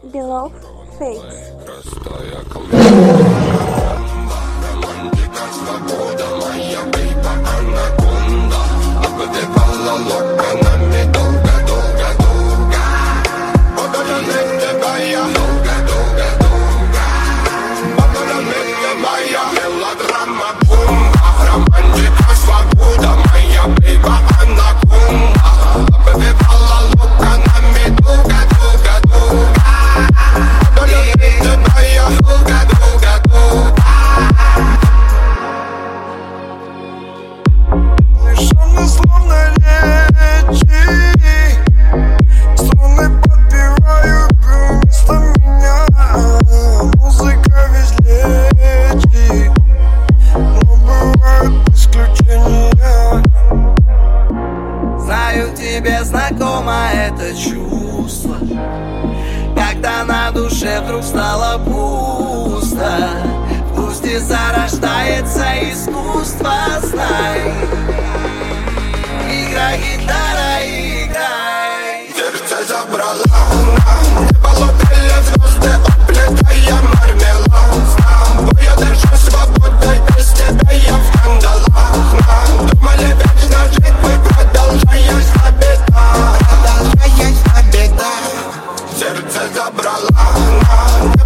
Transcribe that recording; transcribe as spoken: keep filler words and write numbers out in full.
Below Face. Простая колонна, романтика, свобода, моя бейба, анаконда. Обвивала локонами долго-долго-долго. Водолазите моя, долго-долго-долго. Водолазите моя, мелодрама, бомба. Романтика, свобода, моя бейба, анаконда. Обвивала локонами долго-долго-долго. Лишённый словно речи, струны подпевают вместо меня. Музыка излечит, но бывают исключения. Знаю, тебе знакомо это чувство, когда на душе вдруг стало пусто. Пусть и зарождается искусство, знай. Играй, гитара, играй. Сердце забрала луна, небо ловили звезды, оплетая мармелад. С тобою дышу свободой, без тебя я в кандалах. Думали вечно жить, мы продолжаясь на беда. Продолжаясь на беда. Сердце забрала луна,